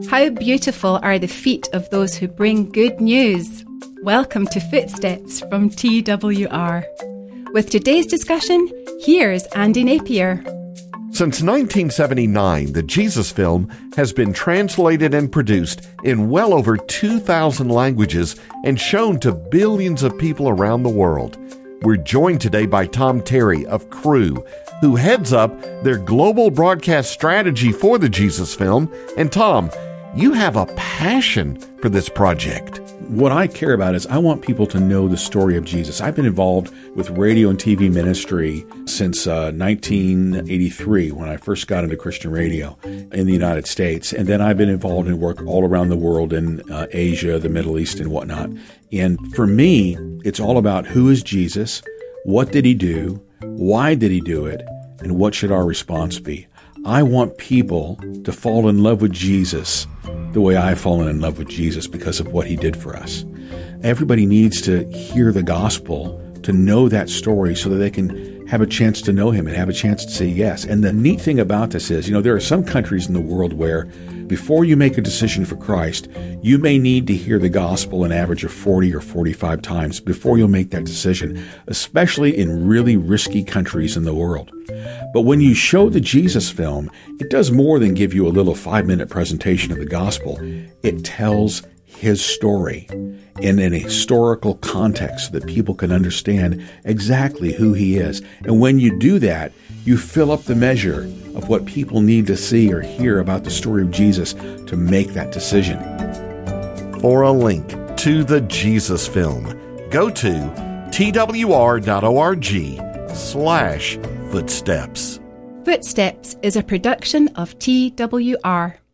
How beautiful are the feet of those who bring good news. Welcome to Footsteps from TWR. With today's discussion, here's Andy Napier. Since 1979, the Jesus film has been translated and produced in well over 2,000 languages and shown to billions of people around the world. We're joined today by Tom Terry of Cru, who heads up their global broadcast strategy for the Jesus film. And Tom, you have a passion for this project. What I care about is I want people to know the story of Jesus. I've been involved with radio and TV ministry since 1983 when I first got into Christian radio in the United States. And then I've been involved in work all around the world in Asia, the Middle East, and whatnot. And for me, it's all about who is Jesus, what did he do, why did he do it, and what should our response be? I want people to fall in love with Jesus the way I've fallen in love with Jesus because of what he did for us. Everybody needs to hear the gospel, to know that story so that they can have a chance to know him and have a chance to say yes. And the neat thing about this is, there are some countries in the world where before you make a decision for Christ, you may need to hear the gospel an average of 40 or 45 times before you'll make that decision, especially in really risky countries in the world. But when you show the Jesus film, it does more than give you a little 5-minute presentation of the gospel. It tells his story in an historical context so that people can understand exactly who he is. And when you do that, you fill up the measure of what people need to see or hear about the story of Jesus to make that decision. For a link to the Jesus film, go to twr.org/footsteps. Footsteps is a production of TWR.